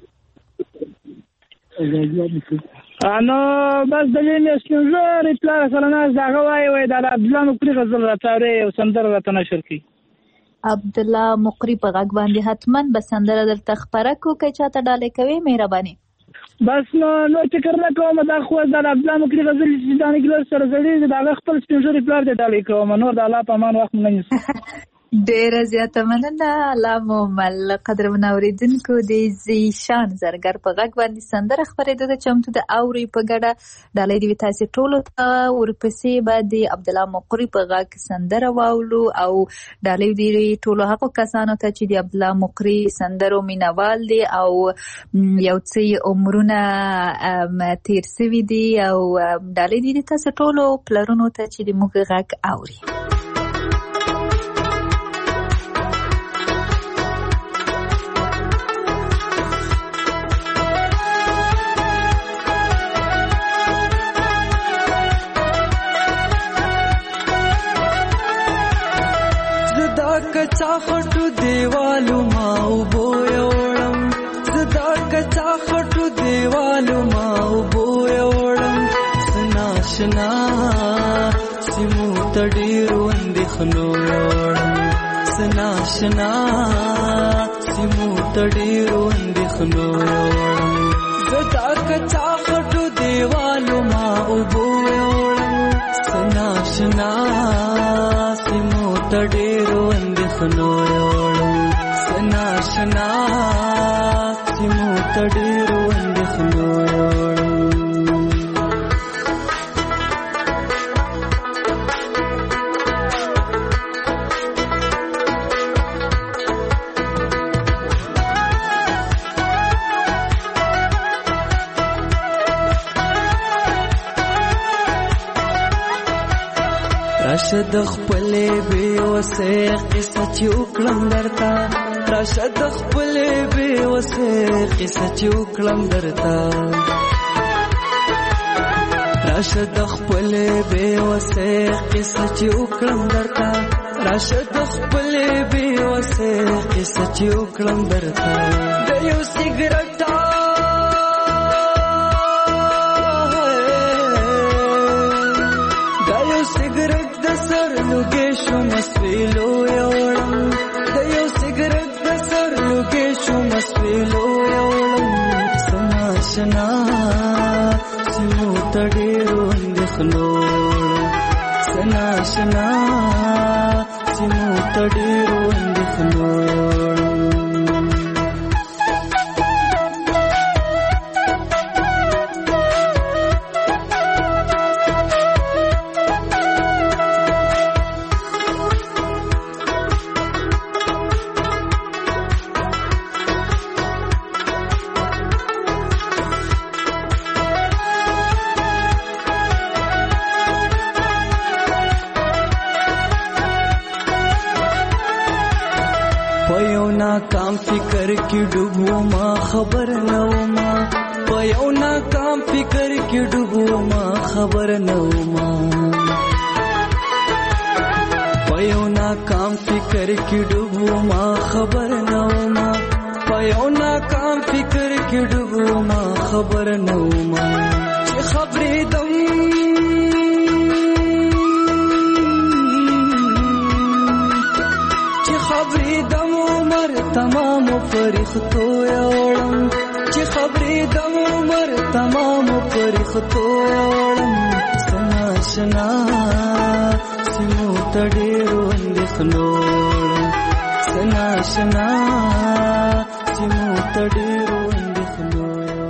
نو بس دلې مې سپین ږیري پلار سره ناست هغه وایي وایي دا د عبدالله مقري غزل راته اورې یو سندره راته نشر کړي. عبدالله مقري په غږ باندې حتما به سندره درته خپره کړو. که چاته ډالۍ کوې مهرباني. بس نو نو فکر نه کوم دا خو د عبدالله مقري غزل چې دانې ګلر سره زړېږي د هغه خپل سپین ږیري پلار دې ډالۍ کوم. نور د الله په امان وخت مو نه نیسي. ډیره زیاته مننه. الله مو مل. قدرمنو اوریدونکو د زیشان زرګر په غږ باندې سندره خپرېدو ته چمتو ده. اورئ په ګډه. ډالۍ دې وي تاسې ټولو ته. ورپسې به د عبدالله مقري په غږ سندره واولو او ډالۍ دې ټولو هغو کسانو ته چې د عبدالله مقري سندرو مینوال دي او یو څه عمرونه تیر سوي دي، او ډالۍ دې تاسې ټولو پلرونو ته چې د موږ غږ اوري. کچا خټو دیوالو ما وبو یوړم، زدا کچا خټو دیوالو ما وبو یوړم، سناشنا سیمو تډیرو اندېښنو یوړم، سناشنا سیمو تډیرو اندېښنو یوړم، زدا کچا خټو دیوالو ما وبو یوړم، سناشنا سیمو تډیرو اندېښنو یوړم، سناشنا سیمو تډیرو اندېښنو یوړم. راشه د خپلې بې وسې قصه چې وکړم درته، راشه د خپلې بې وسې قصه چې وکړم درته، راشه د خپلې بې وسې قصه چې وکړم درته، راشه د خپلې بې وسې قصه چې وکړم درته. د یو سیګرټ سیګرټ د سر لوګې شو مسویلو یوړم، د یو سیګرټ د سر لوګې شو مسویلو یوړم. سنا شنا سیمو تډیرو اندېښنو یوړم، سنا شنا سیمو تډیرو اندېښنو یوړم. ناکام فکر کی ډوبو ما خبر نو ما، په یو ناکام فکر کی ډوبو ما خبر نو ما، په یو ناکام فکر کی ډوبو ما خبر نو ما، په یو ناکام فکر کی ډوبو ما خبر نو ما. چې خبرې دم چې خبرې دم تمام فرښتو یوړم، چې خبرې د عمر تمام فرښتو یوړم. سنا شنا سیمو تډیرو اندېښنو یوړم، سنا شنا سیمو تډیرو اندېښنو یوړم.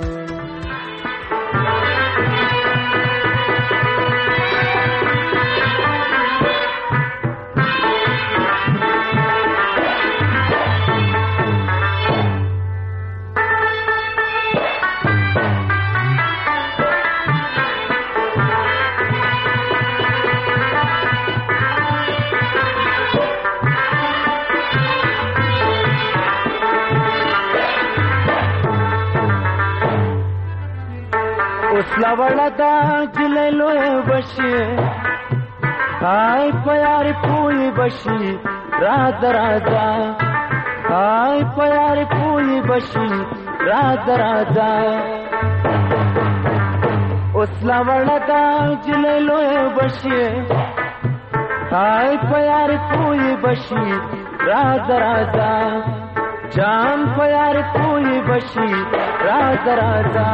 لوړه دا جلې لوی بشي، آی پیار پوی بشي راز راځه، آی پیار پوی بشي راز راځه. اوس لوړه دا جلې لوی بشي، آی پیار پوی بشي راز راځه، جان پیار پوی بشي راز راځه.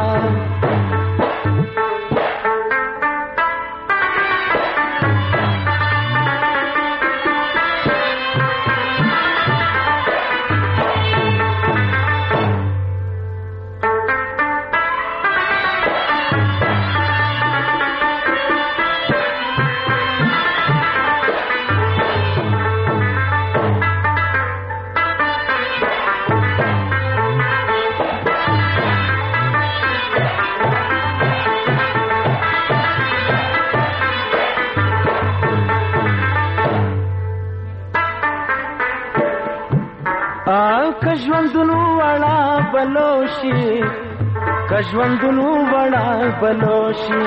کژوندونو وړا بلوشي کژوندونو وړا بلوشي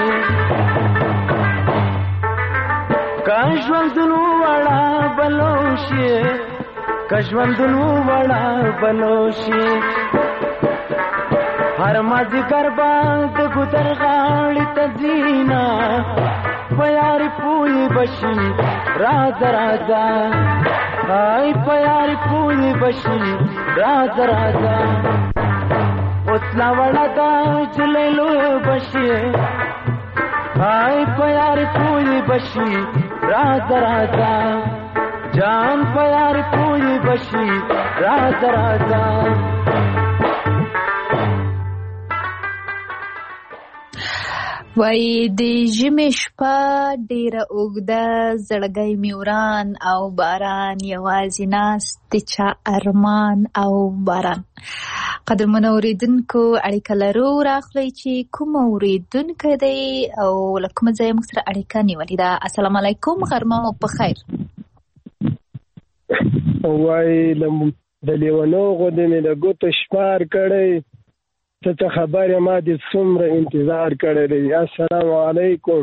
کژوندونو وړا بلوشي کژوندونو وړا بلوشي هر مازی ګرباند ګدر غاړي تزینا پیاری پوی بشي راز رازا آی پیاری پوی بشي راز رازا اوسلا وړا دا جلیلو بشي آی پیاری پوی بشي راز رازا جان پیاری پوی بشي راز رازا وای د ژمي شپه ډیره اوږده زړګی مې وران او باران یوازې ناست د چا ارمان او باران. قدرمنو اوریدونکو اړیکه لرو راخلی چې کوم اوریدونکی دی او له کومه ځایه موږ سره اړیکه نیولې ده. السلام علیکم، غرمه مو په خیر. وای د لیونو غوندې مې د ګوتو شمار کړی، ته څه خبرې ما دې څومره انتظار کړی دی. السلام علیکم.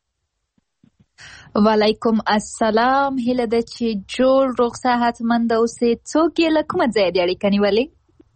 وعلیکم السلام. هیله ده چې جوړ روغ صحتمند اوسې. څوک یې له کومه ځایه دې اړیکه نیولې؟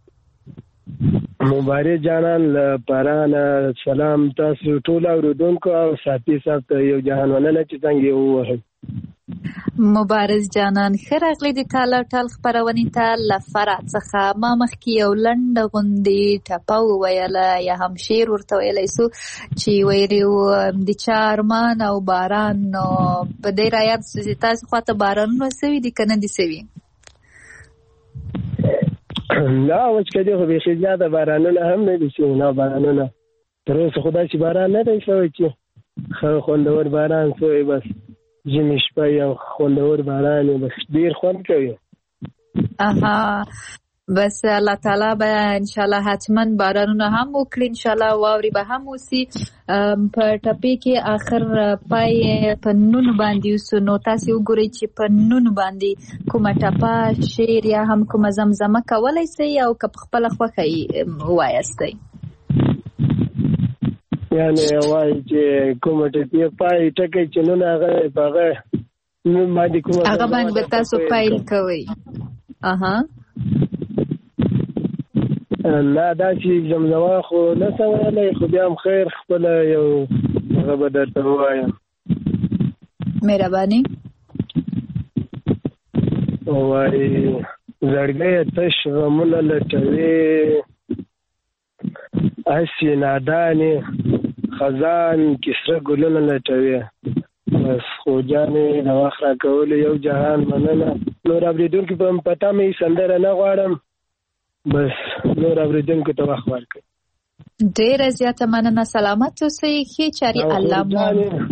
مبارک جانان له پرانه. سلام تاسو ټول اورېدونکو او ساتي صاحب ته یو جهان مننه چې څنګه یې ووهئ. مبارز جانان ښه راغلی د ټال او ټال خپرونې ته. له فرع څخه ما مخکې یو لنډه غوندې ټپه وویله یا هم شعر ورته ویلی سو چې ویلي و د چا ارمان او باران. نو په دې رایاد سو چې تاسو خواته بارانونه سوي دي که نه دي سوي؟ نه وچکدي خو بیخي زیاته بارانونه هم نه دي سوي. نه بارانونه تر اوسه خو داسې باران نه دی سوی چې ښه خوندور باران سوی. بس ژمي شپه یو خوندور باران بس ډیر خوند کوي. اها بس الله تعالی به انشالله حتما بارانونه هم وکړي، انشالله واوري به هم وسی. په ټپې کې آخر پای په نون باندې وسو. نو تاسو وګورئ چې په نون باندې کومه ټپه شعر یا هم کومه زمزمه کولای سئ او که په خپله خوښه یې ووایاستئ. یعنی وای چې کومه ټپې پای ټکی چې نون هغه په هغه نون باندې کومه هغه باندې به تاسو پیل کوئ. اها نه داسې زمزمه خو نه څه ویلی، خو بیا هم خیر خپله یو هغه به درته ووایم. مهرباني. وای زړګیه تش غمونه لټوې، هسې نادانې خزان کسره ګلونه لټوې. بس خو جانې د وخت راکولو یو جهان مننه. نور اورېدونکي په پته مې سندره نه غواړم، بس نور اورېدونکو ته وخت ورکړئ. ډېره زیاته مننه. سلامت اوسئ. ښې چارې الله مو.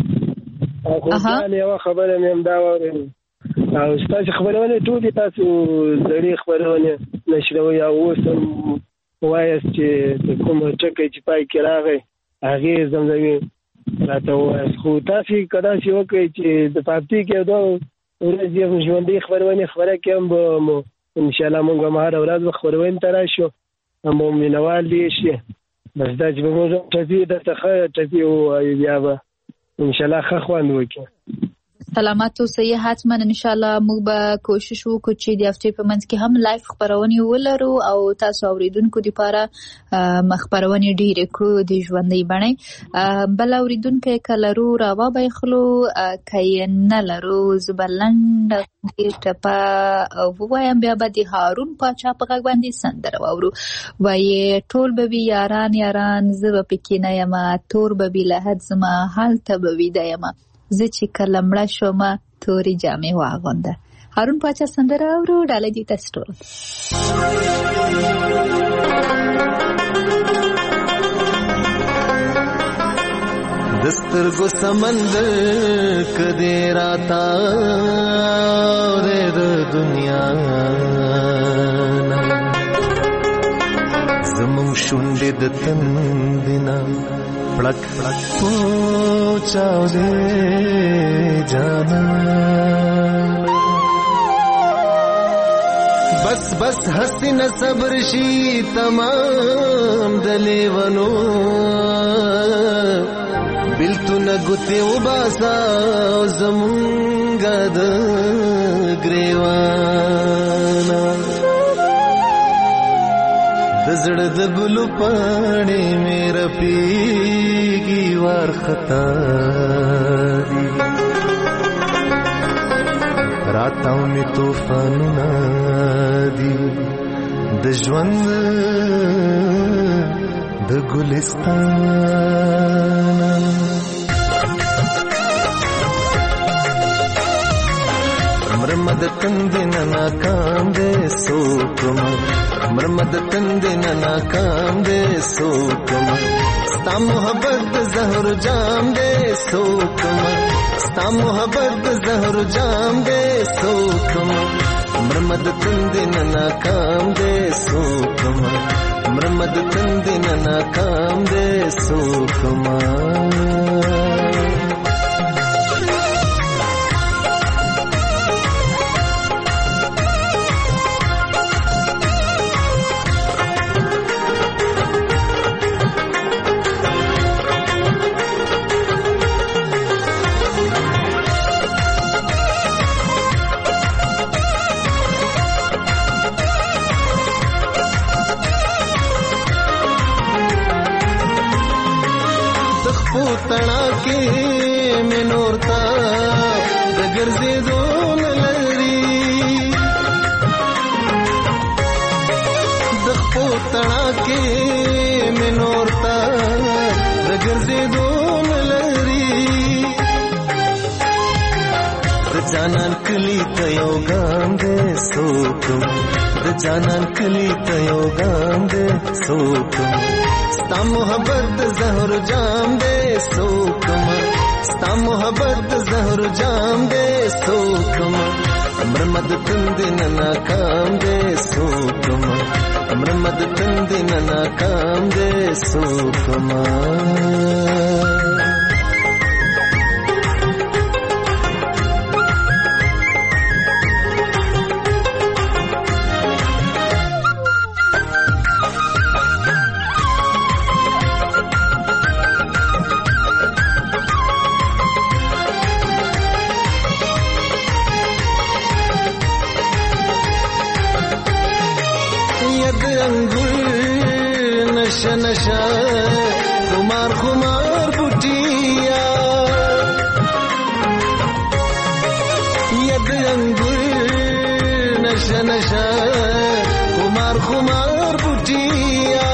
خو یوه خبره مې همدا واورېدل او ستاسې خپرونې ټولې تاسو زړې خپرونې نشروئ او اوس هم وایاست چې د کوم ټکی چې پای کې راغی هغې زمزمې راته ووایاست. خو تاسې که داسې وکړئ چې د پاپتي کې دوه ورځې ژوندۍ خپرونې خپره کړې هم به مو انشاءالله مونږ به هره ورځ به خپرونې ته راشو، هم به مینوال دې شي. بس دا چې به مونږ ټپې درته ښه ټپې ووایو بیا به انشاءالله ښه خوند وکړي. سلامت اوسئ. حتما انشاءالله موږ به کوشش وکړو چې د هفتې په منځ کې هم لایف خپرونې ولرو او تاسو اوریدونکو دپاره خپرونې ډېرې کړو د ژوندۍ بڼې. بل اوریدونکی که لرو راوبایخلو، که یې نه لرو زه به لنډه ټپه ووایم، بیا به د هارون پاچا په غږ باندې سندره واورو. وایي ټول به وي یاران یاران، زه به پکې نه یمه، تور به وي لحد زما هلته به ویده یمه، زه چې کله مړه شومه تورې جامې واغونده. هارون پاچا سندره اورو. ډالۍ دې تاسو ټول. دسترګو سمندر کدی راتا د دنیا زمون شونډې د تندنا پړک پړک پوچاو دې جانا. بس بس حسین صبر شي تمام دلیونو بلتونه ګوتې وباسا زمونږه د ګریوانا. د زړه د ګلو پاڼې مې رپېږي وارخطا دي، راتاو مې طوفانونه دي د ژوند د ګلستان. مرمد تندنا ناکام دے سوکم، مرمد تندنا ناکام دے سوکم، ستا محبت د زهر جام دې سوکما ستا محبت د زهر جام دې سوکما مرمد تند نه ناکام دې سوکما مرمد تند نه ناکام دې سوکما تنا کې منورتا د ګرځېدو نه لري د خپو تنا کې منورتا د ګرځېدو نه لري د جانان کلی ته یو ګام دې سوکم د جانان کلی ته یو ګام دې سوکم ستا محبت د زهر جام دې سوکما ستا محبت د زهر جام دې سوکما مرمد تند نه ناکام دې سوکما مرمد تند نه ناکام دې سوکما नशा नशा खुमार खुमार बुटिया यद अंगुर नशा नशा खुमार खुमार बुटिया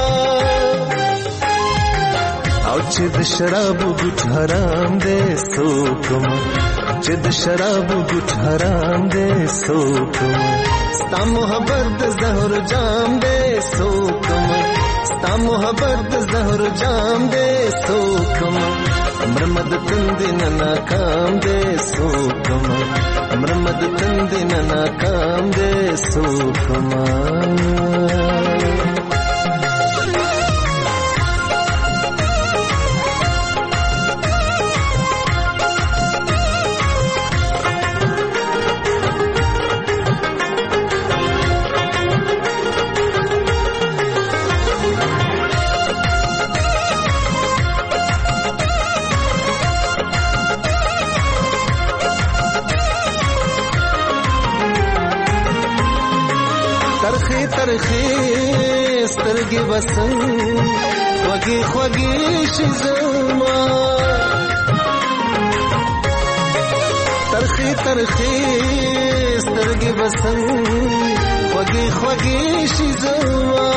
او چې د شراب ګټ حرام دې سوکم چې د شراب ګټ حرام دې سوکم ستا محبت د زهر جام دې سوکم ستا محبت د زهر جام دې سوکم مرمد تند نه ناکام دې سوکم مرمد تند نه ناکام دې سوکم ترخی سترګې بسن خوږې خوږې شي زما ترخی ترخی سترګې بسن خوږې خوږې شي زما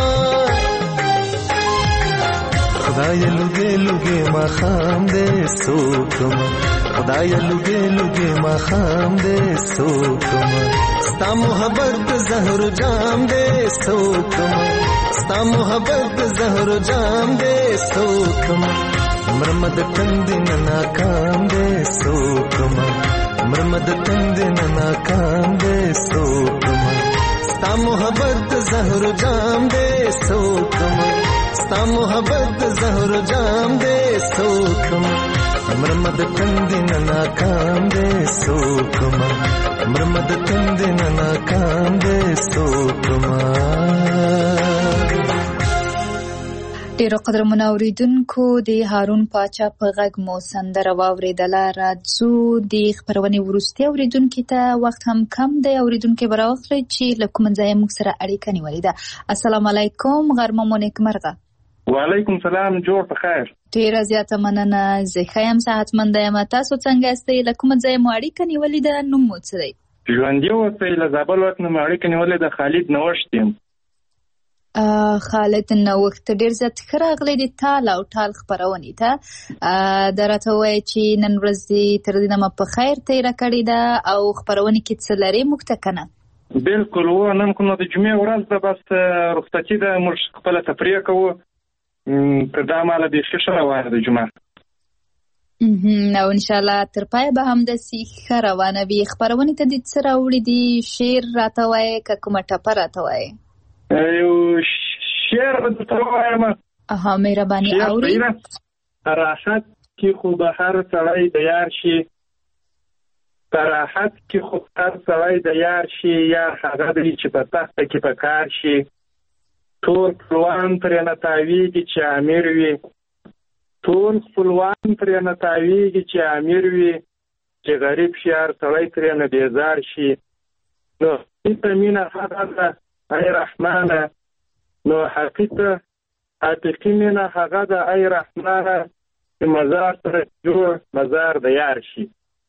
خدای لوګې لوګې ما خام دې سوکم خدای لوګې لوګې ما خام دې سوکم ستا محبت د زهر جام دې سوکم ستا محبت د زهر جام دې سوکم مرمد تند نه ناکام دې سوکم مرمد تند نه ناکام دې سوکم ستا محبت د زهر جام دې سوکم ستا محبت د زهر جام دې سوکم مرمد تند نه ناکام دې سوکم مرمد تند نه ناکام دې سوکما ډیرو قدرمنو اوریدونکو د هارون پاچا په غږ مو سندره واوریدله. راځو د خبرونې وروستي اوریدونکو ته وخت هم کم دی. اوریدونکو براوخلي چې له کوم ځای موږ سره اړیکه نیولې ده. السلام علیکم، غرمه مو نیکمرغه. وعلیکم سلام، جوړ په خیر. ډیره زیاته مننه. زه ښه یم، صحتمند یم. تاسو څنګه یاست؟ له کوم ځای مو اړیکه نیولې ده؟ نوم مو څه دی؟ ژوندی اوسئ. له زابل ولایت نه مو اړیکه نیولې ده. خالد نوښت یم. خالد نوښت، ډیر زیات ښه راغلی د تال او ټال خپرونې ته. دا راته ووایه چې نن ورځ دې تر دې دمه په خیر تېره کړې ده او خپرونې کې څه لرې موږ ته که نه؟ بلکل و. نن کومه د جمعې ورځ ده، بس رخصتي ده، موږ خپله تفریح کوو. تر دا ماله بیخي ښه روانه ده جمعه. او انشاءالله تر پای به همداسې ښه روانه وي. خپرونې ته دې څه راوړي دي؟ شعر راته وایې که کومه ټپه راته وایې؟ یو شعر به درته ووایم. اها مهرباني اوري. راحت کې خو به هر سړی د یار شي، راحت کې خو هر سړی د یار شي، یار هغه دی چې په تخته کې په کار شي. ټول خپلوان ترې نه تاویږي چې امیر وي، ټول خپلوان ترې نه تاویږي چې امیر وي، چې غریب شي هر سړی ترې نه بیزار شي. نو حقیقه مینه هغه ده ای رحمانه، نو حقیقه حقیقي مینه هغه ده ای رحمانه، چې مزار سره جوړ مزار د یار شي.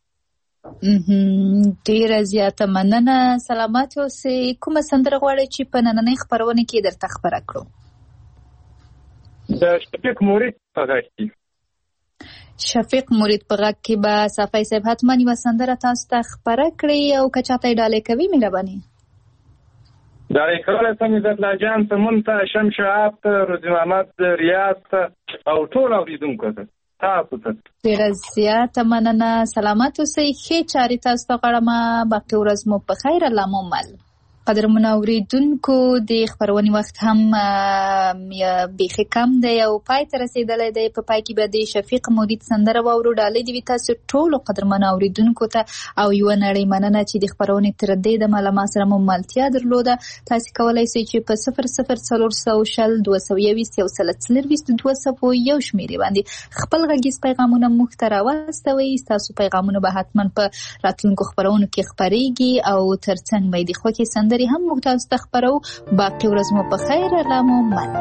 ډیره زیاته مننه، سلامات اوسئ. کومه سندره غواړئ چې په نننۍ خپرونه کې درته خپره کړو؟ د شفیق مرید په غږ کې. شفیق مرید په غږ کې به صافی صاحب حتما یوه سندره تاسو ته خپره کړي، او که چاته یې ډالۍ کوي مهرباني ډالۍ کولی سم عزت الله جان ته، مون ته، شمس شهاب ته، روزي محمد ریاض ته او ټول اورېدونکو ته تاسو ته ډېره زیاته مننه. سلامات اوسئ. ښې چارې تاسو ته غواړم. باقي ورځ مو په خیر. الله مو مل. قدرمنو اورېدونکو د خپرونې وخت هم بیخي کم دی او پای ته رسېدلی دی. په پای کې به د شفیق مرید سندره واورو. ډالۍ دې وي تاسو ټولو قدرمنو اورېدونکو ته، او یوه نړۍ مننه چې د خپرونې تر دې دمه له ما سره مو ملتیا درلوده. تاسو کولی شئ چې په صفر صفر څلور سوه شل دوه سوه یوویشت یو سل څلرویشت دوه سوه یو شمېرې باندې خپل غږیز پیغامونه موږ ته راواستوئ. ستاسو پیغامونه به حتما په راتلونکو خپرونو کې خپرېږي، او تر څنګ به د خوښې سندرې هم موږ تاسو ته خپرو. باقي ورځ مو په خیر. الله مو مل.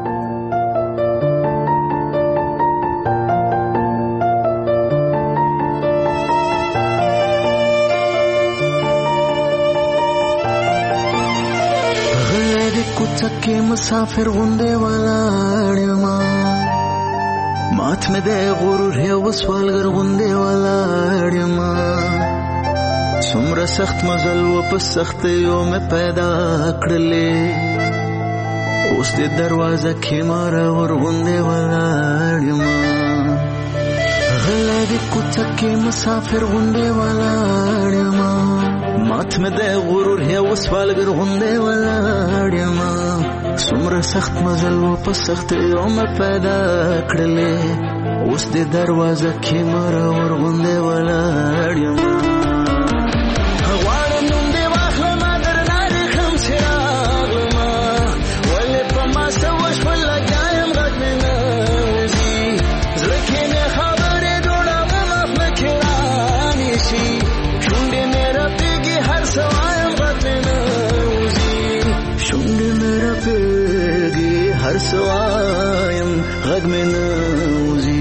غلې کوڅه کې مسافر غوندې ولاړ ما، مات مې د غرور یو سوالګر غوندې ولاړ ما. څومره سخت مزل و په سختیو مې پیدا کړلې، اوس دې دروازه کې ماره ورغوندې ولاړ ما. غلی دې کوڅه کې مسافر غوندې ولاړ ما، مات مې د غرور یو سوالګر غوندې ولاړ ما. څومره سخت مزل و په سختیو مې پیدا کړلې، اوس دې دروازه کې ماره ورغوندې ولاړ ما. هر سوایم غږ مې نه وځي.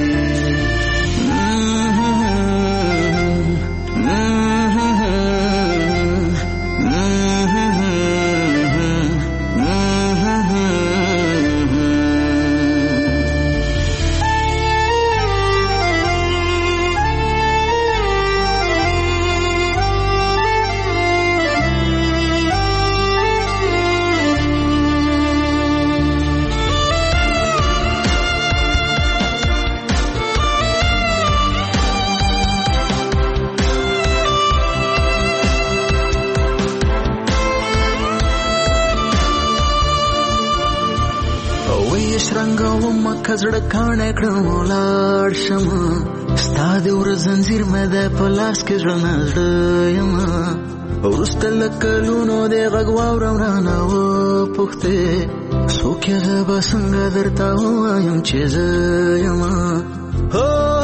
کزړه کانه کړم لاړ شم، ستا د ور زنجیر مې د پلاس کې ځړ یم. ورسته لکلونو د غږ واورم رانه و پوښتې، څوک هغه به څنګه درته ووایم چې زه یم.